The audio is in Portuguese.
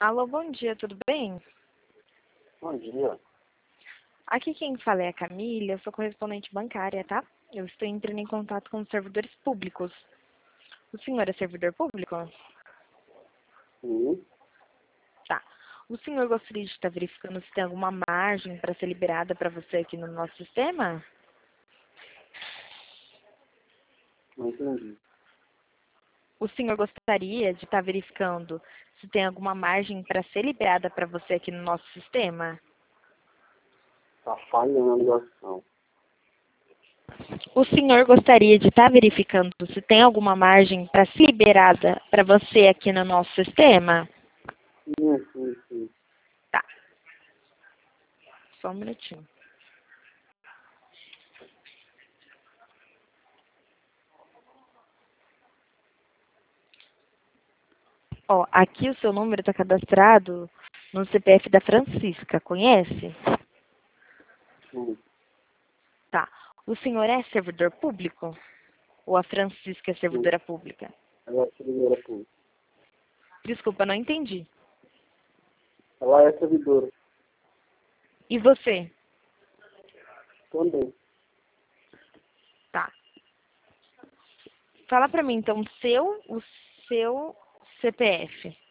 Alô, bom dia, tudo bem? Bom dia. Aqui quem fala é a Camila, eu sou correspondente bancária, tá? Eu estou entrando em contato com os servidores públicos. O senhor é servidor público? Sim. Tá. O senhor gostaria de estar verificando se tem alguma margem para ser liberada para você aqui no nosso sistema? Não entendi. O senhor gostaria de estar verificando se tem alguma margem para ser liberada para você aqui no nosso sistema? Tá falhando a ligação. O senhor gostaria de estar verificando se tem alguma margem para ser liberada para você aqui no nosso sistema? Sim. Tá, só um minutinho. Ó, aqui o seu número está cadastrado no CPF da Francisca, conhece? Sim. Tá. O senhor é servidor público? Ou a Francisca é Sim. servidora pública? Ela é servidora pública. Desculpa, não entendi. Ela é servidora E você? também. Tá. Fala pra mim, então, o seu CPF.